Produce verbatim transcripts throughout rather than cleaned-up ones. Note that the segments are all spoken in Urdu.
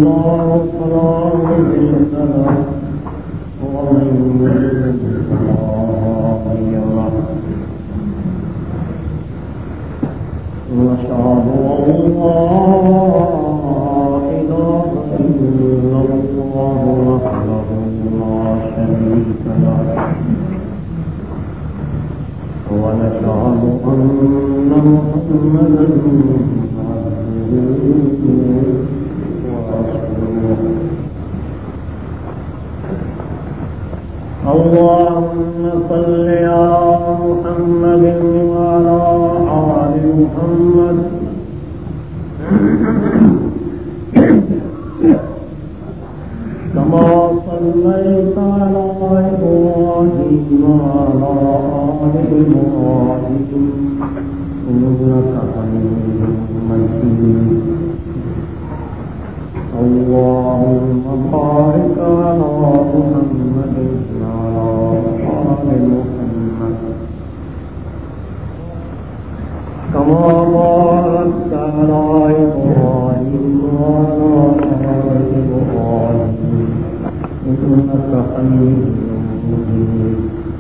الله فلا مضل له ومن يضلل فلا هادي له ونشهد أن لا إله إلا الله وحده لا شريك له ونشهد أن محمدا اللهم صل على محمد وعلى آل محمد كما صليت على إبراهيم وعلى آل إبراهيم إنك حميد مجيد اللهم بارك على محمد وعلى آل محمد كما باركت على إبراهيم وعلى آل إبراهيم إنك حميد مجيد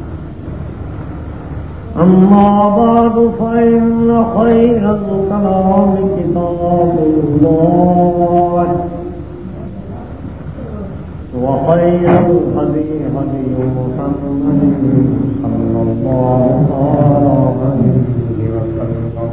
أما بعد فإن خير الكلام كتاب الله وخير الهدي هدي محمد صلى الله عليه وسلم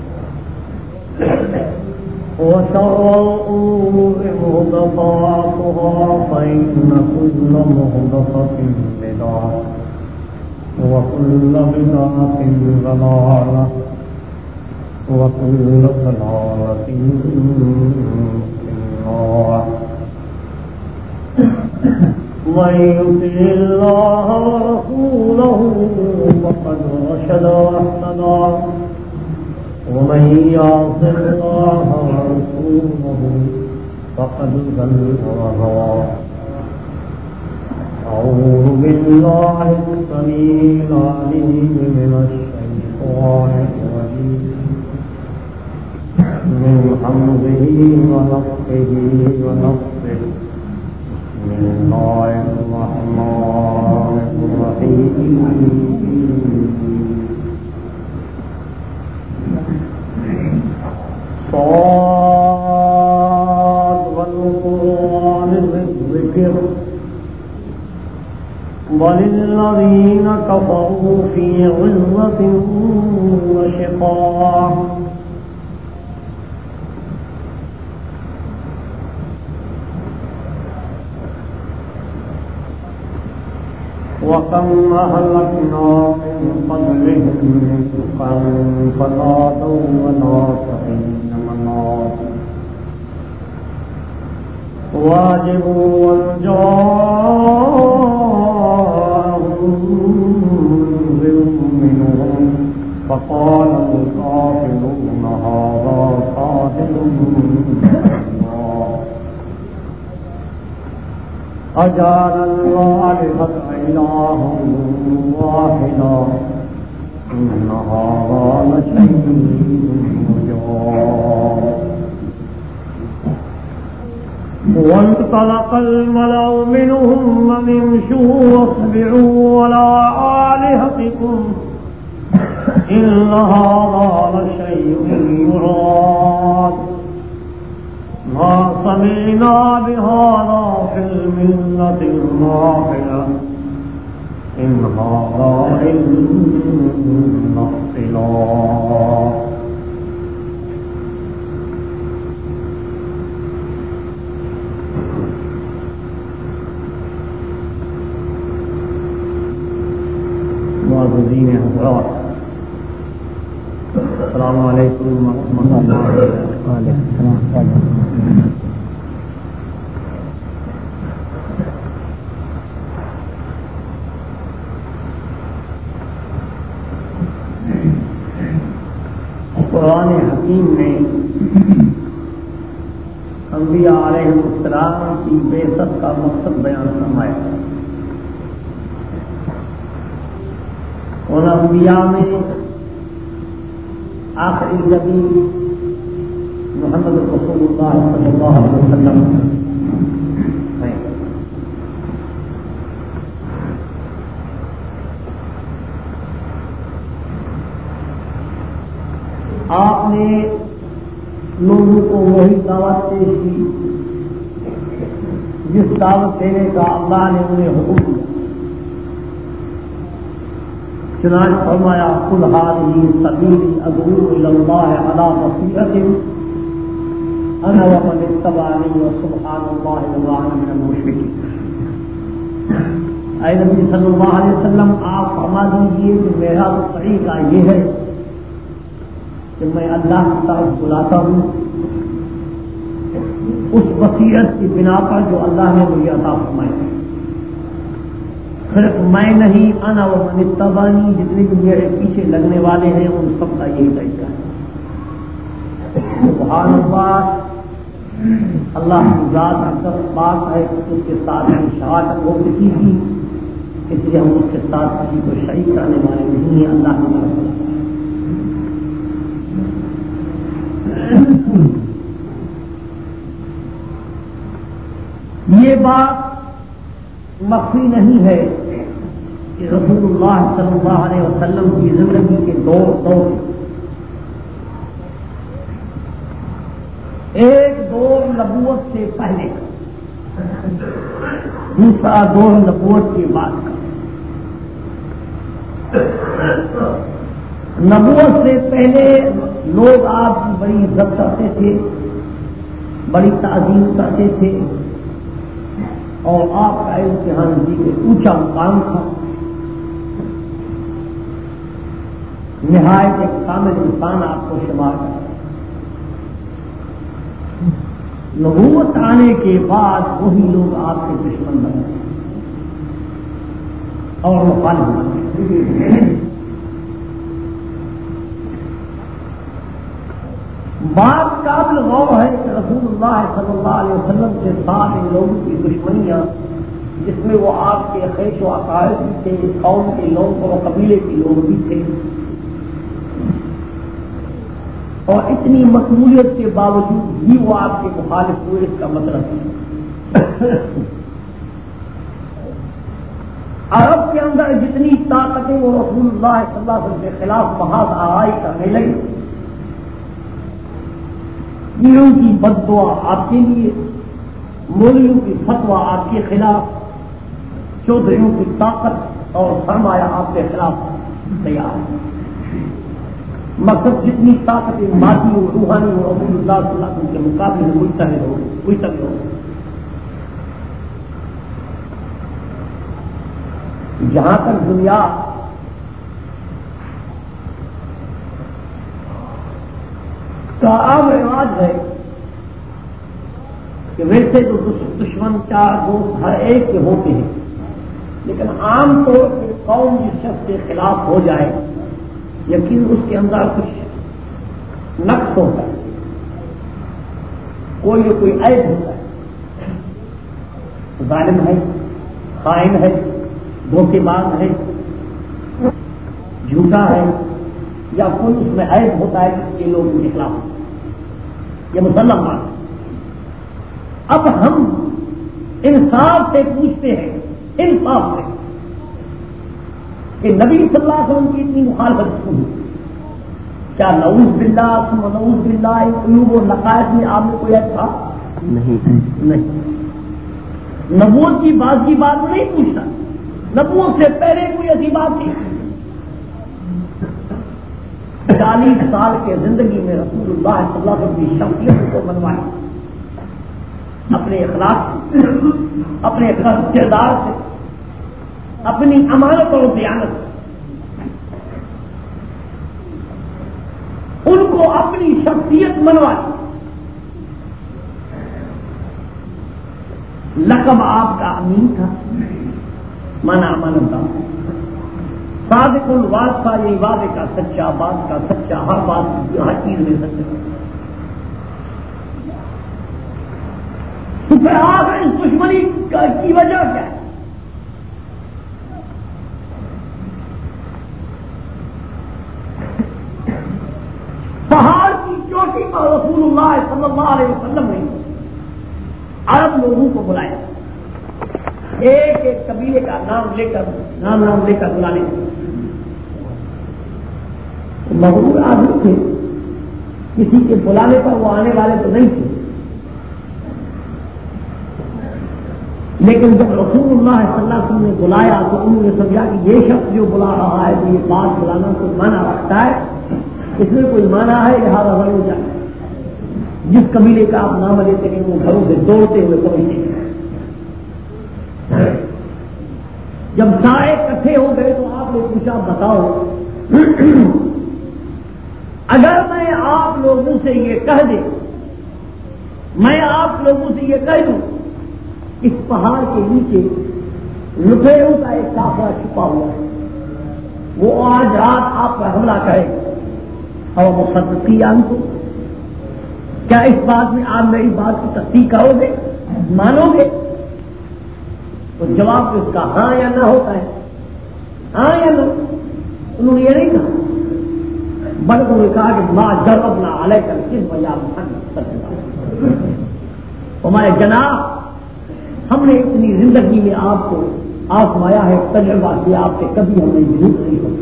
وشر الأمور محدثاتها فإن كل محدثة بدعة وكل بدعة ضلالة وكل ضلالة في النار من يطع الله ورسوله فقد رشد واهتدى ومن يعص الله ورسوله فقد ضل وغوى أعوذ بالله السميع العليم من الشيطان الرجيم من حمده ونفخه ونفخه بسم الله الرحمن الرحيم صاد والقرآن بالذكر وللذين كفروا في غلظة وشقاق وكم أهلكنا من قبلهم من قرن فنادوا ونادى حين مناص واجب وجاءهم منذر منهم فقال الكافرون هذا ساحر أجعل الآلهة إلها واحدا إن هذا لشيء عجاب وانطلق الملأ منهم أن امشوا واصبروا على آلهتكم إن هذا لشيء يراد ما سمعنا بهذا في الملة الآخرة إن هذا إلا اختلاق معززین حضرات السلام علیکم ورحمۃ اللہ وبرکاتہ. قرآن حکیم میں انبیاء علیہ السلام کی بعثت کا مقصد بیان فرمایا. ان انبیاء میں آخری نبی محمد رسول اللہ صلی اللہ علیہ وسلم نے لوگوں کو وہی دعوت پیش کی جس دعوت دینے کا اللہ نے انہیں حکم دیا. چنانچہ فرمایا قل هذه سبیلی ادعو الی اللہ علی بصیرۃ انا ومن اتبعنی وسبحان اللہ وما انا من المشرکین. اے نبی صلی اللہ علیہ وسلم آپ فرما دیجیے کہ میرا طریقہ یہ ہے کہ میں اللہ کی طرف بلاتا ہوں اس بصیرت کی بنا پر جو اللہ نے مجھے عطا فرمائی. صرف میں نہیں انا و من اتبعنی جتنے بھی میرے پیچھے لگنے والے ہیں ان سب کا یہی طریقہ ہے. سبحان اللہ، اللہ کی ذات اکثر پاک ہے، اس کے ساتھ ہم شہادت ہو کسی کی، اس لیے ہم اس کے ساتھ کسی کو شریک کرنے والے نہیں ہیں. اللہ کی طرف یہ بات مخفی نہیں ہے کہ رسول اللہ صلی اللہ علیہ وسلم کی زندگی کے دو دور ایک دور نبوت سے پہلے کا، دوسرا دور نبوت کے بعد کا. نبوت سے پہلے لوگ آپ کی بڑی عزت کرتے تھے، بڑی تعظیم کرتے تھے اور آپ کا امتحان جی کے اونچا مقام تھا. نہایت ایک کامل انسان آپ کو شمار کرتا. نبوت آنے کے بعد وہی لوگ آپ کے دشمن بن گئے اور مخالف بن گئے. بات قابل غور ہے کہ رسول اللہ صلی اللہ علیہ وسلم کے ساتھ ان لوگوں کی دشمنیاں جس میں وہ آپ کے خیش و عقائد بھی تھے، قوم کے لوگ اور قبیلے کے لوگ بھی تھے، اور اتنی مقبولیت کے باوجود بھی وہ آپ کے مخالف ہوئے، اس کا مطلب ہے عرب کے اندر جتنی طاقتیں وہ رسول اللہ صلی اللہ علیہ وسلم کے خلاف محاذ آرائی کرنے لگی. پیروں کی بد دعا آپ کے لیے، مولویوں کی فتویٰ آپ کے خلاف، چودھریوں کی طاقت اور سرمایہ آپ کے خلاف تیار ہے. مقصد جتنی طاقتیں مادی اور روحانی اور رسول اللہ صلی اللہ علیہ وسلم کے مقابلے میں مجتہد ہو مجتہد ہو. جہاں تک دنیا کا عام رواج ہے کہ ویسے تو دشمن چار دوست ہر ایک کے ہوتے ہیں، لیکن عام طور پہ قوم جس شخص کے خلاف ہو جائے یقین اس کے اندر کچھ نقص ہوتا ہے، کوئی نہ کوئی عیب ہوتا ہے. ظالم ہے، خائن ہے، دھوکے باز ہے، جھوٹا ہے، یا کوئی اس میں عیب ہوتا ہے کہ یہ لوگ ان کے خلاف ہوتے ہیں. یہ مسلم بات ہے. اب ہم انصاف سے پوچھتے ہیں، انصاف سے، کہ نبی صلی اللہ علیہ وسلم کی اتنی مخالفت کیوں؟ کیا نعوذ باللہ ثم نعوذ باللہ قلوب و نقائص میں آپ نے کوئی عیب تھا؟ نہیں نہیں. نبوت کی بات کی بات نہیں پوچھتا، نبوت سے پہلے کوئی ایسی بات نہیں. چالیس سال کے زندگی میں رسول اللہ صلی اللہ علیہ وسلم کی شخصیت کو بنوائی، اپنے اخلاق سے، اپنے کردار سے، اپنی امانت اور دیانت سے ان کو اپنی شخصیت بنوائی. لقب آپ کا امین تھا، مانا امانت تھا. صادق الوعد تھا، یہ وعدے کا سچا، بات کا سچا، ہر بات ہر چیز میں سچا. تو پھر آخر اس دشمنی کی وجہ کیا ہے؟ پہاڑ کی چوٹی پر رسول اللہ صلی اللہ علیہ وسلم نے عرب لوگوں کو بلایا، ایک ایک قبیلے کا نام لے کر نام نام لے کر بلانے. مغرور آدمی تھے، کسی کے بلانے پر وہ آنے والے تو نہیں تھے، لیکن جب رسول اللہ صلی اللہ علیہ وسلم نے بلایا تو انہوں نے سمجھا کہ یہ شخص جو بلا رہا ہے تو یہ بات بلانا کوئی معنی رکھتا ہے، اس میں کوئی معنی ہے، لہٰذا بڑھ جائے۔ جس قبیلے کا آپ نام لیتے ہیں وہ گھروں سے دوڑتے ہوئے پہنچتے ہیں۔ جب سارے اکٹھے ہو گئے تو آپ نے پوچھا بتاؤ اگر میں آپ لوگوں سے یہ کہہ دے میں آپ لوگوں سے یہ کہہ دوں اس پہاڑ کے نیچے لٹیروں کا ایک قافلہ چھپا ہوا ہے، وہ آج رات آپ پر حملہ کرے اور مصدقین کو کیا اس بات میں آپ میری بات کی تصدیق کرو گے، مانو گے؟ تو جواب تو اس کا ہاں یا نہ ہوتا ہے، ہاں یا نہ۔ انہوں نے یہ نہیں کہا بلکہ انہوں نے کہا کہ ماں جربنا علیہ کر کس وجہ ہمارے جناب ہم نے اتنی زندگی میں آپ کو آزمایا ہے، تجربہ کیا آپ سے کبھی ہم نے جھوٹ نہیں ہوتی،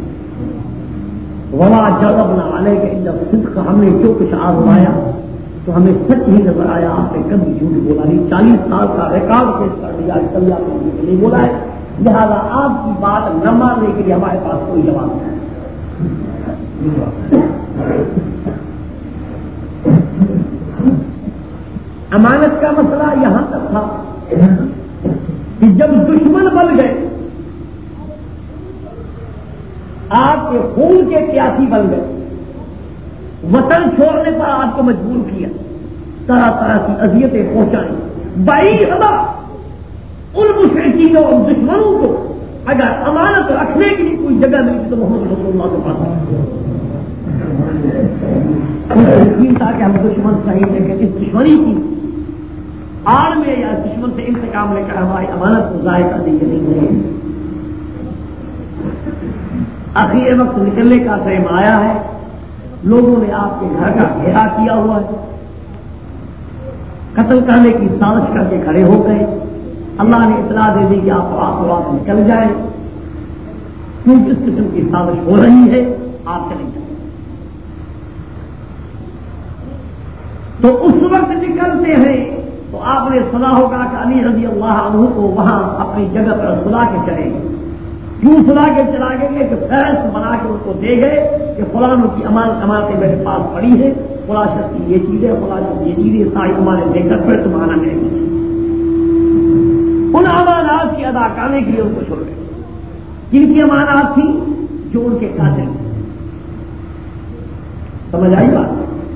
وما جربنا علیہ کے اندر صدق، ہم نے جو کچھ آزمایا تو ہمیں سچ ہی نظر آیا، آپ نے کبھی جھوٹ بولا نہیں، چالیس سال کا ریکارڈ پیش کر دیا، کبھی آپ نے جھوٹ نہیں بولا ہے، لہذا آپ کی بات نہ ماننے کے لیے ہمارے پاس کوئی جواب نہیں۔ امانت کا مسئلہ یہاں تک تھا کہ جب دشمن بن گئے، آپ کے خون کے پیاسی بن گئے، وطن چھوڑنے پر آپ کو مجبور کیا، طرح طرح کی اذیتیں پہنچائیں، بائی ہوا ان مشرکینوں اور دشمنوں کو اگر امانت رکھنے کے لیے کوئی جگہ ملتی تو محمد رسول اللہ سے پاس یقین تھا کہ ہم دشمن صحیح ہے کہ اس دشمنی کی آڑ میں یا دشمن سے انتقام لے کر ہماری امانت کو ضائع کر دیں گے نہیں۔ آخر وقت نکلنے کا ٹائم آیا ہے، لوگوں نے آپ کے گھر کا گھیرا کیا ہوا ہے، قتل کرنے کی سازش کر کے کھڑے ہو گئے، اللہ نے اطلاع دے دی کہ آپ رات رات نکل جائیں کیونکہ اس قسم کی سازش ہو رہی ہے، آپ چلے جائیں۔ تو اس وقت نکلتے ہیں تو آپ نے سنا ہوگا کہ علی رضی اللہ عنہ کو وہاں اپنی جگہ پر سلا کے چلے گئے، کیوں سلا کے چلا گئے کہ فہرست بنا کے ان کو دے گئے کہ فلانوں کی امانت امانتیں میرے پاس پڑی ہے، فلاں شخص کی یہ چیزیں فلاں شخص یہ چیزیں ساری امانت دے کر پھر تمہارا میرے پیچھے ان امانات کی ادا کرنے کے لیے ان کو چھوڑ گئے۔ جن کی امانات تھی جو ان کے قاتل تھے، سمجھ آئی بات؟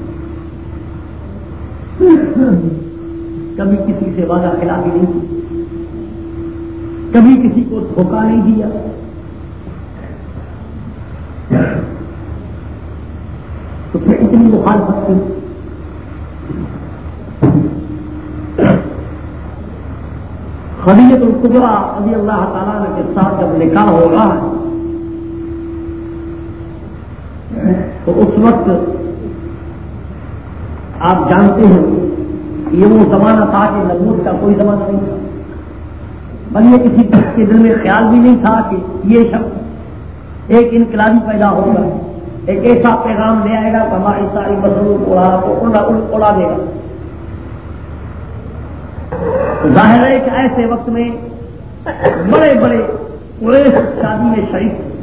کبھی کسی سے وعدہ خلافی نہیں کی، کبھی کسی کو دھوکہ نہیں دیا، تو پھر اتنی مخالفت کی۔ خدیجہ الکبریٰ رضی اللہ تعالیٰ عنہ کے ساتھ جب نکاح ہو رہا ہے تو اس وقت آپ جانتے ہیں یہ وہ زمانہ تھا کہ نبوت کا کوئی زمانہ نہیں تھا، بل یہ کسی کے دل میں خیال بھی نہیں تھا کہ یہ شخص ایک انقلابی پیدا ہوگا، ایک ایسا پیغام لے آئے گا کہ ہماری ساری مضرور کو اڑا دے گا۔ ظاہر ہے کہ ایسے وقت میں بڑے بڑے قریش شادی میں شریک تھے،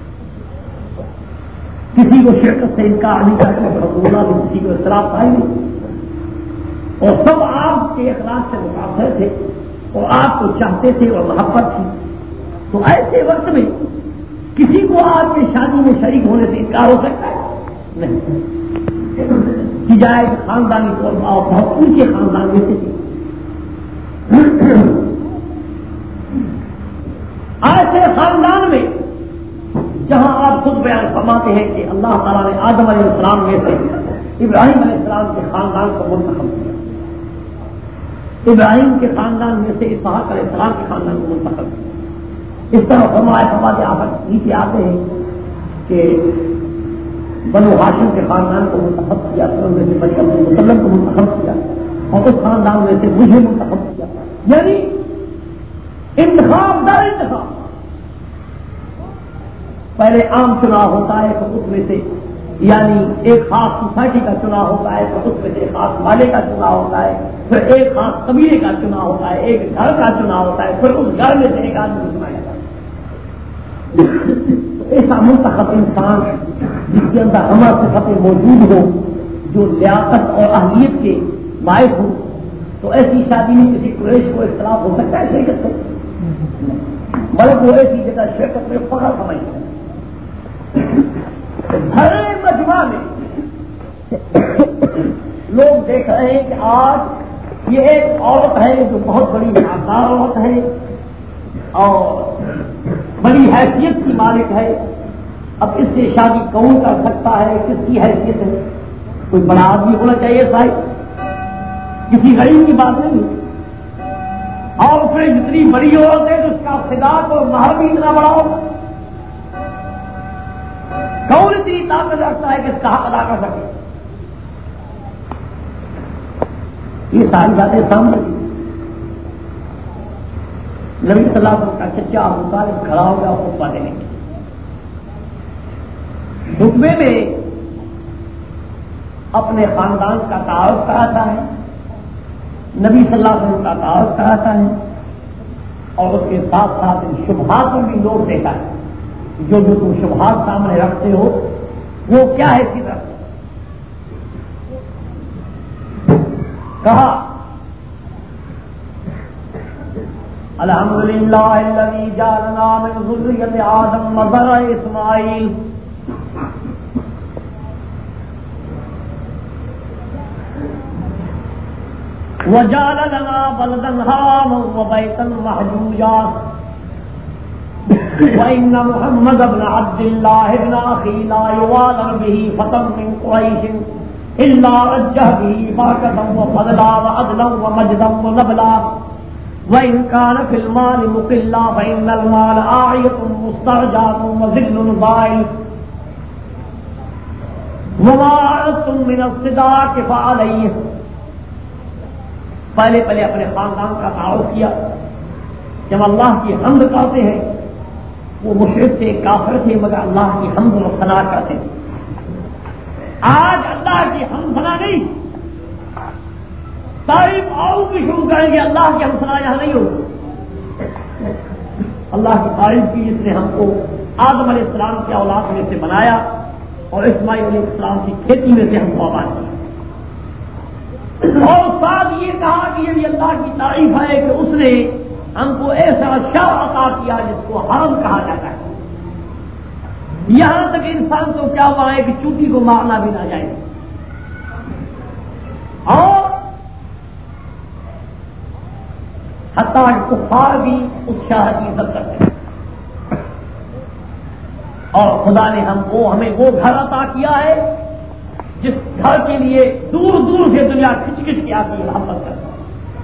کسی کو شرکت سے انکار نہیں کرتے، رسول اللہ بھی کسی کو اختلاف تھا ہی نہیں، اور سب آپ کے اخلاق سے متاثر تھے اور آپ کو چاہتے تھے اور محبت تھی۔ تو ایسے وقت میں کسی کو آپ کے شادی میں شریک ہونے سے انکار ہو سکتا ہے؟ نہیں۔ کی جائے خاندانی طور پر آپ بہت اونچے خاندان میں سے تھے، ایسے خاندان میں جہاں آپ خود بیان فرماتے ہیں کہ اللہ تعالیٰ نے آدم علیہ السلام میں سے ابراہیم علیہ السلام کے خاندان کو منتخب کیا، ابراہیم کے خاندان میں سے اسحاق علیہ السلام کے خاندان کو منتخب کیا۔ اس طرح فرمائے فرماتے آپ نیچے آتے ہیں کہ بنو ہاشم کے خاندان کو منتخب کیا، مسلم کو منتخب کیا، اور اس خاندان میں سے مجھے منتخب کیا۔ یعنی انتخاب در انتخاب، پہلے عام چناؤ ہوتا ہے تو اس میں سے یعنی ایک خاص سوسائٹی کا چناؤ ہوتا ہے، پھر اس میں سے ایک خاص والے کا چناؤ ہوتا ہے، پھر ایک خاص قبیلے کا چناؤ ہوتا ہے، ایک گھر کا چناؤ ہوتا ہے، پھر اس گھر میں سے ایک آدمی چنا جاتا ہے۔ ایسا منتخب انسان جس کے اندر ہمہ صفتیں موجود ہو، جو لیاقت اور اہلیت کے باعث ہو، تو ایسی شادی میں کسی قریش کو اختلاف ہو سکتا ہے شرکت کو، بلکہ وہ ایسی جگہ شرکت میں فخر سمجھتے ہیں۔ بھرے مجمع میں لوگ دیکھ رہے ہیں کہ آج یہ ایک عورت ہے جو بہت بڑی شاندار عورت ہے اور بڑی حیثیت کی مالک ہے، اب اس سے شادی کون کر سکتا ہے، کس کی حیثیت ہے؟ کوئی بڑا آدمی ہونا چاہیے صاحب، کسی غریب کی بات نہیں۔ اور پھر جتنی بڑی عورت ہے تو اس کا فداق اور مہر بھی اتنا بڑا ہوگا۔ کون اتنی طاقت رکھتا ہے کہ اس کا حق ادا کر سکے؟ یہ ساری باتیں سامنے نبی صلی اللہ علیہ وسلم کا چچا ابو طالب کھڑا ہو گیا خطبہ دینے کے خطبے میں اپنے خاندان کا تعارف کراتا ہے، نبی صلی اللہ علیہ وسلم کا تعارف کراتا ہے، اور اس کے ساتھ ساتھ ان شبہات میں بھی لوگ دیتا ہے، جو جو تم شبہات سامنے رکھتے ہو وہ کیا ہے اسی طرح کہا الحمدللہ الذی جعلنا من ذریۃ آدم وذرا اسماعیل وجعل لنا بلدا حراما وبيتا محجوجا وإن محمد بن عبد الله بن أخي لا يوالى به فتى من قريش إلا رجه به بركة وفضلا وعدلا ومجدا ونبلا وإن كان في المال مقلا فإن المال آعية مسترجعة وذل ضائل وما أردتم من الصداق فعليه۔ پہلے پہلے اپنے خاندان کا تعارف کیا، جب اللہ کی حمد کرتے ہیں، وہ مشرک تھے، کافر تھے، مگر اللہ کی حمد و ثنا کرتے تھے۔ آج اللہ کی حمد ثنا نہیں، تعریف آؤ کی شروع کریں گے، اللہ کی حمد ثنا یہاں نہیں ہوگی۔ اللہ کی تعریف کی جس نے ہم کو آدم علیہ السلام کی اولاد میں سے بنایا اور اسماعیل علیہ السلام کی کھیتی میں سے ہم کو آباد کیا، اور ساتھ یہ کہا کہ یہ بھی اللہ کی تعریف ہے کہ اس نے ہم کو ایسا شر عطا کیا جس کو حرم کہا جاتا ہے۔ یہاں تک انسان کو کیا ہوا ہے کہ چوٹی کو مارنا بھی نہ جائے، اور حتیٰ کفار بھی اس شہر کی عزت کرتے ہیں۔ اور خدا نے ہم کو ہمیں وہ گھر عطا کیا ہے جس گھر کے لیے دور دور سے دنیا کھچ کھچ کے آتی ہے، محبت کرتی ہے۔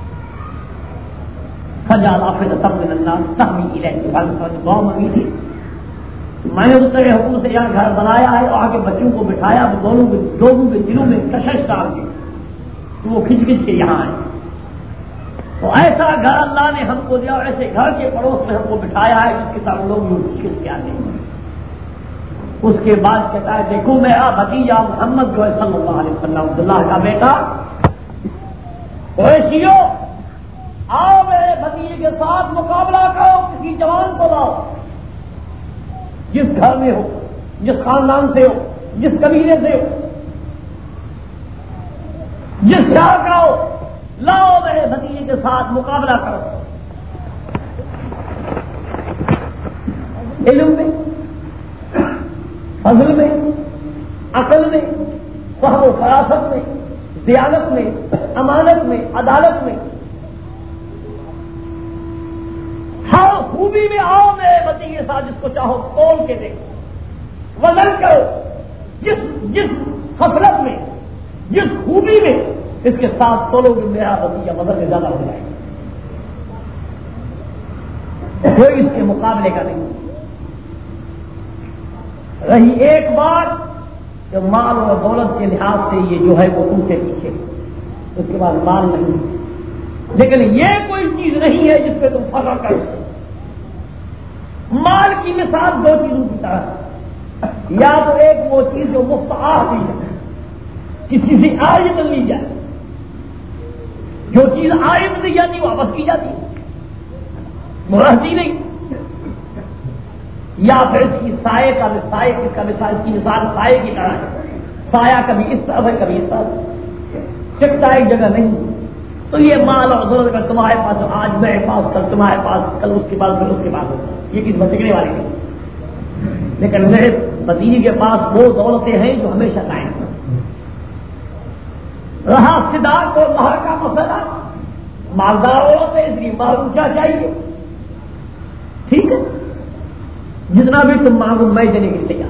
خجال آفر تب من الناس تحمی الیہ، دعا منگی تھی، میں نے اس طرح حکم سے یہاں گھر بنایا ہے اور آگے بچوں کو بٹھایا، دونوں کے لوگوں کے دلوں میں کشش ڈال کے تو وہ کھچ کھچ کے یہاں آئے۔ تو ایسا گھر اللہ نے ہم کو دیا اور ایسے گھر کے پڑوس میں ہم کو بٹھایا ہے جس کے ساتھ لوگ یوں کھچ کھچ کے آتے ہیں۔ اس کے بعد کہتا ہے دیکھو میرا بھتیجا محمد جو ہے صلی اللہ علیہ وسلم عبداللہ کا بیٹا، قریشیو آؤ میرے بھتیجے کے ساتھ مقابلہ کرو، کسی جوان کو لاؤ جس گھر میں ہو، جس خاندان سے ہو، جس قبیلے سے ہو، جس شہر کا ہو، لاؤ میرے بھتیجے کے ساتھ مقابلہ کرو۔ علم میں، فضل میں، عقل میں، فہم و فراست میں، دیانت میں، امانت میں، عدالت میں، ہر خوبی میں آؤ میرے بچے کے ساتھ، جس کو چاہو تول کے دیکھو، وزن کرو، جس جس خصلت میں، جس خوبی میں اس کے ساتھ تولو گے میرا بتیجا وزن میں زیادہ ہو جائے گا، کوئی اس کے مقابلے کا نہیں۔ رہی ایک بات کہ مال اور دولت کے لحاظ سے یہ جو ہے وہ تم سے پیچھے، اس کے بعد مال نہیں، لیکن یہ کوئی چیز نہیں ہے جس پہ تم فخر کر سکو۔ مال کی مثال دو چیزوں کی طرح، یا تو ایک وہ چیز جو مستعار دی جائے، کسی سے عائد لی جائے، جو چیز عائد دی جاتی واپس کی جاتی مرہتی نہیں، یا پھر اس کی سائے کا سائے کا مثال، اس کی مثال سائے کی طرح ہے، سایہ کبھی اس طرف ہے کبھی اس طرف، ٹکتا ایک جگہ نہیں۔ تو یہ مال اور دولت کا تمہارے پاس آج میرے پاس، کل تمہارے پاس، کل اس کے بعد پھر اس کے بعد ہوگا، یہ کس بچنے والی نہیں۔ لیکن میرے بھتیجے کے پاس وہ دولتیں ہیں جو ہمیشہ قائم ہیں۔ رہا صداق اور مہر کا مسئلہ، مالدار عورت ہے اس لیے مہر اونچا چاہیے، ٹھیک ہے، جتنا بھی تم مانگو میں دینے کے لیے تیار۔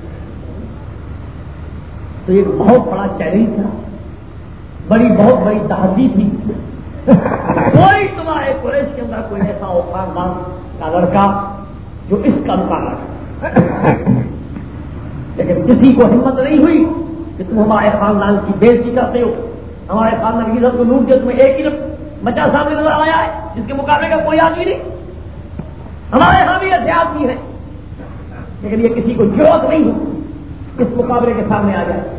تو یہ بہت بڑا چیلنج تھا، بڑی بہت بڑی تحدی تھی۔ کوئی تمہارے قریش کے اندر کوئی ایسا ہو خاندان کا لڑکا جو اس کا مقابلہ کرے، لیکن کسی کو ہمت نہیں ہوئی کہ تم ہمارے خاندان کی بےزتی کرتے ہو، ہمارے خاندان کی عزت کو لوٹ دیا، تمہیں ایک ہی بچہ سامنے نظر آیا ہے جس کے مقابلے کا کوئی آدمی نہیں۔ ہمارے یہاں بھی ایسے آدمی ہیں، لیکن یہ کسی کو ضرورت نہیں ہو اس مقابلے کے سامنے آ جائے۔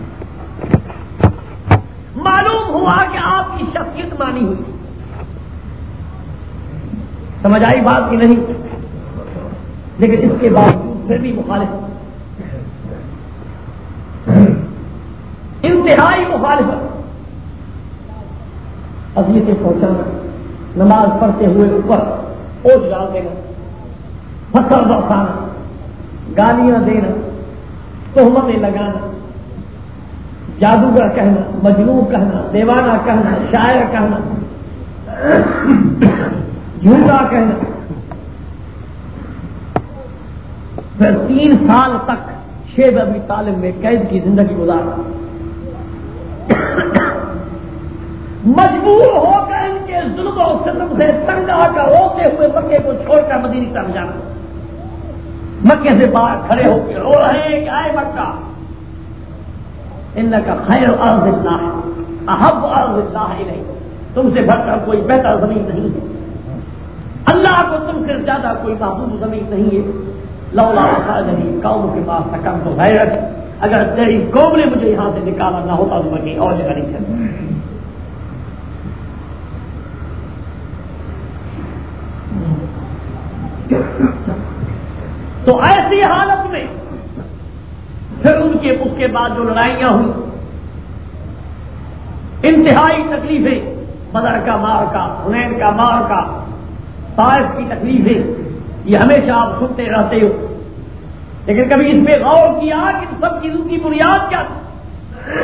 معلوم ہوا کہ آپ کی شخصیت مانی ہوئی، سمجھ آئی بات کی نہیں، لیکن اس کے باوجود پھر بھی مخالفت، انتہائی مخالفت، اذیتیں پہنچانا، نماز پڑھتے ہوئے اوپر اوجھ ڈال دینا، پتھر برسانا، گالیاں دینا، تہمتیں لگانا، جادوگر کہنا، مجنون کہنا، دیوانہ کہنا، شاعر کہنا، جھوٹا کہنا۔ پھر تین سال تک شیب ابی طالب میں قید کی زندگی گزارا، مجبور ہو کر ان کے ظلم و ستم سے تنگ آ کر روتے ہوئے مکے کو چھوڑ کر مدینے طرف جانا، مکے سے باہر کھڑے ہو کے رو رہے ہیں کہ آئے مکہ، انکا خیر ارض اللہ احب ارض اللہ الیہ، تم سے بڑھ کر کوئی بہتر زمین نہیں ہے، اللہ کو تم سے زیادہ کوئی محبوب زمین نہیں ہے۔ لولا اخرجنی قوم کے پاس سکن تو غیرت، اگر تیری قوم نے مجھے یہاں سے نکالا نہ ہوتا تو میں کہیں اور جگہ نہیں چلتا۔ تو ایسی حالت میں پھر ان کے اس کے بعد جو لڑائیاں ہوئی، انتہائی تکلیفیں، بدر کا مار کا، حنین کا مار کا، طائف کی تکلیفیں، یہ ہمیشہ آپ سنتے رہتے ہو، لیکن کبھی اس پہ غور کیا کہ سب چیزوں کی بنیاد کیا تھی؟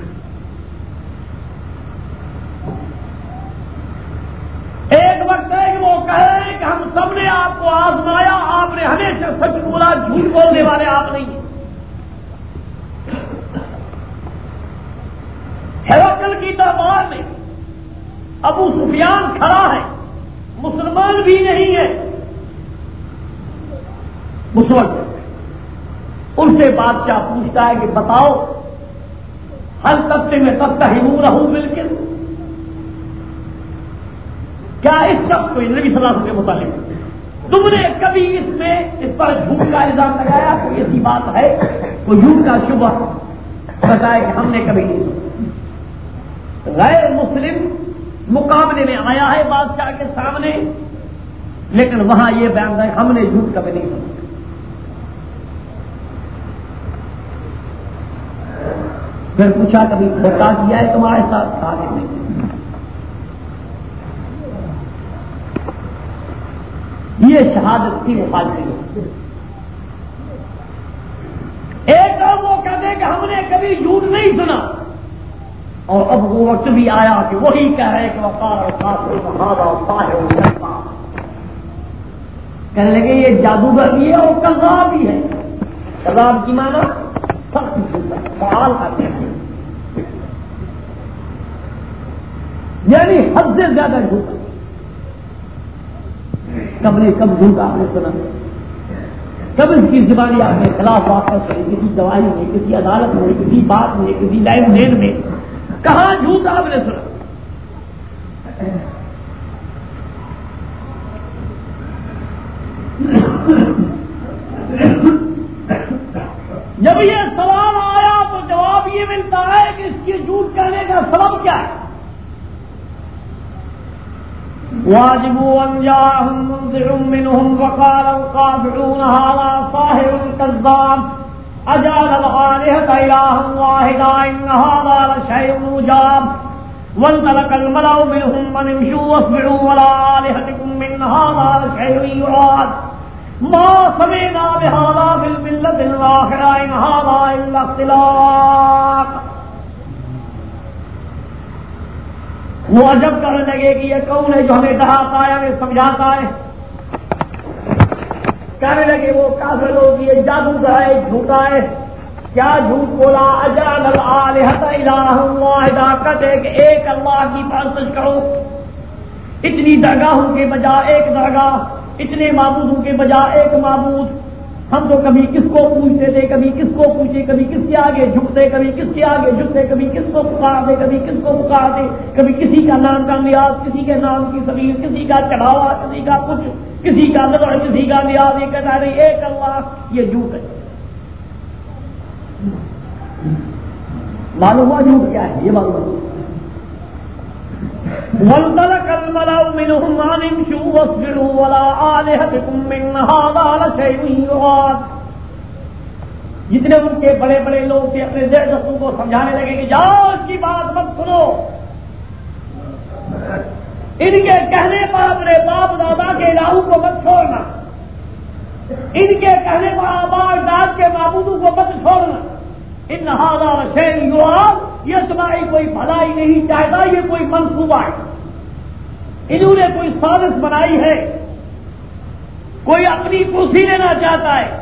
ایک وقت ہے کہ وہ کہے کہ ہم سب نے آپ کو آزمایا، آپ نے ہمیشہ سچ بولا، جھوٹ بولنے والے آپ نہیں ہیں۔ ہرقل کی دربار میں ابو سفیان کھڑا ہے، مسلمان بھی نہیں ہے اس وقت، ان سے بادشاہ پوچھتا ہے کہ بتاؤ ہل تبتے میں تب تہمون رہوں بالکل، کیا اس شخص کو نبی صلی اللہ علیہ وسلم کے متعلق تم نے کبھی اس میں اس پر جھوٹ کا الزام لگایا؟ کوئی ایسی بات ہے، کوئی جھوٹ کا شبہ بتائے کہ ہم نے کبھی نہیں سنا۔ غیر مسلم مقابلے میں آیا ہے بادشاہ کے سامنے، لیکن وہاں یہ بیان ہے ہم نے جھوٹ کبھی نہیں سنا۔ پھر پوچھا کبھی دھوکہ کیا ہے تمہارے ساتھ؟ کہا کہ نہیں۔ یہ شہادت کی مخالفت ہے۔ ایک اور وہ کہتے ہیں کہ ہم نے کبھی جھوٹ نہیں سنا، اور اب وہ وقت بھی آیا کہ وہی کہہ رہے کہ وقار کہنے لگے یہ جادوگر بھی ہے اور کذاب بھی ہے۔ کذاب کی معنی سخت جھوٹا، فعال آتے ہیں، یعنی حد سے زیادہ جھوٹا۔ کب نے کب جھوٹا آپ نے سنا، کب اس کی زبانی آپ نے خلاف واقع سنی، کسی دوائی میں، کسی عدالت میں، کسی بات میں، کسی لائن دین میں، کہاں جھوٹ آپ نے سنا؟ کہ اس کے جھوٹ کہنے کا سبب کیا ہے؟ واجبوا ان جاءهم منذر منهم وقال القابعون هذا ساحر كذاب اجعل الآلهة إلها واحدا ان هذا لشيء عجاب وانطلق الملأ منهم ان امشوا واصبروا ولا آلهتكم من هذا لشيء يراد ما سمعنا بهذا في الملة الآخرة ان هذا إلا اختلاق. وہ عجب کرنے لگے کہ یہ کون ہے جو ہمیں ڈراتا ہے ہمیں سمجھاتا ہے. کہنے لگے وہ کافر لوگ یہ جادوگر ہے جھوٹا ہے. کیا جھوٹ بولا؟ اجعل الآلہۃ الہا واحدا، کہتے کہ ایک اللہ کی پرستش کرو. اتنی درگاہوں کے بجائے ایک درگاہ، اتنے معبودوں کے بجائے ایک معبود. ہم تو کبھی کس کو پوچھتے تھے، کبھی کس کو پوچھتے، کبھی کس کے آگے جھکتے، کبھی کس کے آگے جھکتے، کبھی کس کو پکارتے، کبھی کس کو پکارتے، کبھی کسی کا نام کا نیاز، کسی کے نام کی سبیل، کسی کا چڑھاوا، کسی کا کچھ، کسی کا نظر، کسی کا نیاز. یہ کہتا ہے ایک اللہ. یہ جھوٹ ہے. معلوم ہوا جھوٹ کیا ہے؟ یہ معلوم ہوا. وَانْطَلَقَ الْمَلَأُ مِنْهُمْ أَنِ امْشُوا وَاصْبِرُوا وَلَا آلِهَتِكُمْ مِنْ هَٰذَا لَشَيْءٌ يُرَادُ. جتنے ان کے بڑے بڑے لوگ تھے اپنے زیر دستوں کو سمجھانے لگے کہ جاؤ اس کی بات مت سنو. ان کے کہنے پر اپنے باپ دادا کے الہوں کو مت چھوڑنا. ان کے کہنے پر آبا اجداد کے معبودوں کو مت چھوڑنا. ان هذا لشيء يراد. یہ تمہاری کوئی بھلائی نہیں چاہتا، یہ کوئی منصوبہ ہے. انہوں نے کوئی سازش بنائی ہے، کوئی اپنی کرسی لینا چاہتا ہے.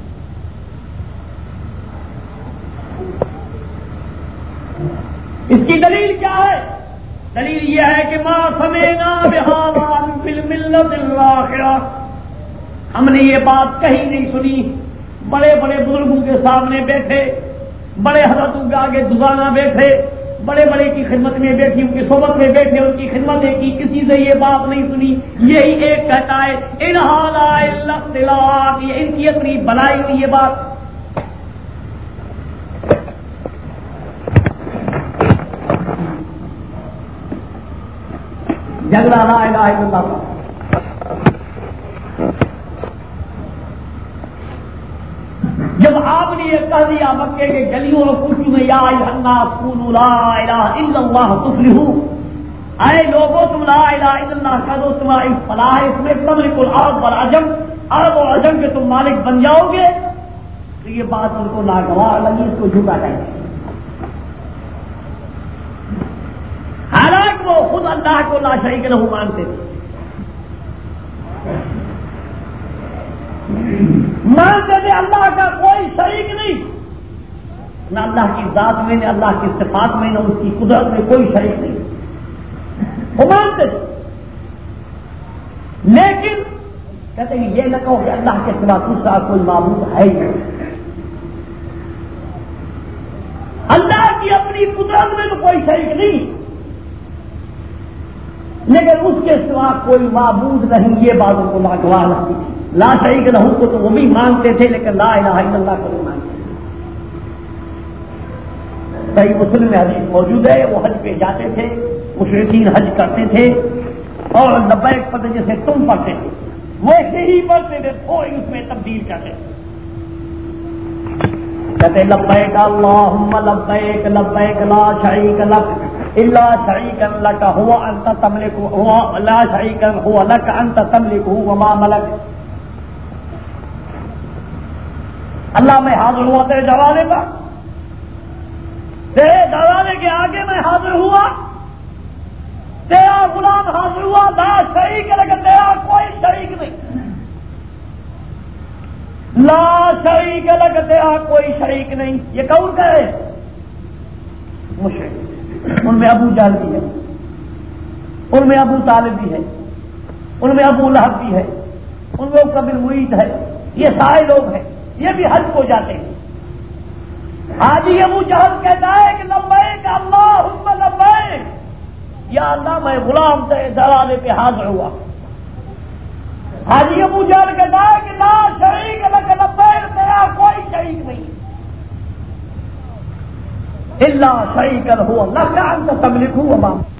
اس کی دلیل کیا ہے؟ دلیل یہ ہے کہ ما سمعنا بهذا في الملة الآخرة. ہم نے یہ بات کہیں نہیں سنی. بڑے بڑے بزرگوں کے سامنے بیٹھے، بڑے حضرتوں کے آگے دزانہ بیٹھے، بڑے بڑے کی خدمت میں بیٹھی، ان کی صحبت میں بیٹھے، ان کی خدمتیں کی، کسی سے یہ بات نہیں سنی. یہی ایک کہتا ہے ان هذا الا اختلاق. یہ ان کی اپنی بنائی ہوئی یہ بات. جھگڑا لا الہ الا اللہ کا. جب آپ نے یہ کہہ دیا مکے کے گلیوں اور کوچوں میں یا ایھا الناس قولوا لا الہ الا اللہ تفلحوا، اے لوگوں تم لا الہ الا اللہ کہہ دو تمہاری فلاح ہے. اس میں تملک الارض والعجم، عرب و عجم کے تم مالک بن جاؤ گے. تو یہ بات ان کو ناگوار لگی، اس کو جھوٹا کہتے ہیں. حالانکہ وہ خود اللہ کو لا شریک لہ مانتے تھے. مانتے تھے اللہ کا کوئی شریک نہیں، نہ اللہ کی ذات میں، نہ اللہ کی صفات میں، نہ اس کی قدرت میں کوئی شریک نہیں. وہ مانتے تھے. لیکن کہتے ہیں یہ نہ کہو کہ اللہ کے سوا دوسرا کوئی معبود ہے ہی نہیں. اللہ کی اپنی قدرت میں تو کوئی شریک نہیں، لیکن اس کے سوا کوئی معبود نہیں. یہ باتوں کو ناگوار لگتی تھی. لا شریک لہ کو تو وہ بھی مانتے تھے، لیکن لا الہ الا اللہ کو نہیں مانتے تھے. صحیح مسلم میں حدیث موجود ہے، وہ حج پہ جاتے تھے، مشرکین حج کرتے تھے اور لبیک پڑھتے جیسے تم پڑھتے تھے ویسے ہی پڑھتے تھے، تھوڑی اس میں تبدیل کرتے تھے. کہتے لبیک اللہم لبیک لبیک لا شریک لک الا شریکا لک هو انت تملک هو لا شریکا هو لک انت تملک وما ملک. اللہ میں حاضر ہوا تیرے دروازے پر، تیرے دروازے کے آگے میں حاضر ہوا، تیرا غلام حاضر ہوا. لا شریک لک، تیرا کوئی شریک نہیں. لا شریک لک، تیرا کوئی شریک نہیں. یہ کون کہے؟ مشرک. ان میں ابو جہل بھی ہے، ان میں ابو طالب بھی ہے، ان میں ابو لہب بھی ہے، ان میں عقبہ بن معیط ہے. یہ سارے لوگ ہیں، یہ بھی حج کو جاتے ہیں. حاجی ابو جہل کہتا ہے کہ لبیک اللہم لبیک، یا اللہ میں غلام تیرے دروازے پہ حاضر ہوا. حاجی ابو جہل کہتا ہے کہ لا شریک لک لبیک، تیرا کوئی شریک نہیں. اللہ شریک لہ اللہ کا انت تملک وما